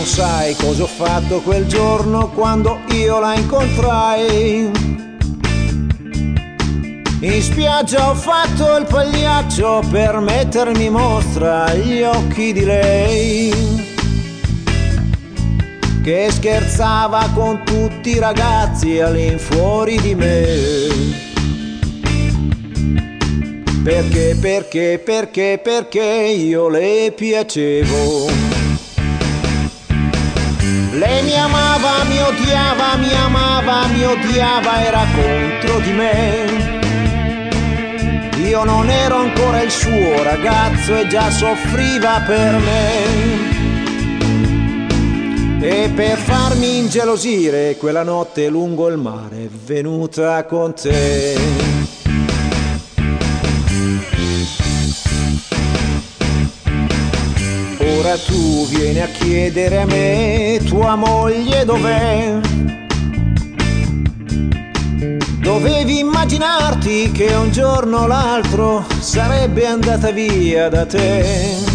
non sai cosa ho fatto quel giorno quando io la incontrai. In spiaggia ho fatto il pagliaccio per mettermi in mostra agli occhi di lei, che scherzava con tutti i ragazzi all'infuori di me. Perché io le piacevo. Lei mi amava, mi odiava, mi amava, mi odiava, era contro di me. Io non ero ancora il suo ragazzo e già soffriva per me. E per farmi ingelosire quella notte lungo il mare è venuta con te. Ora tu vieni a chiedere a me, tua moglie dov'è? Dovevi immaginarti che un giorno o l'altro sarebbe andata via da te.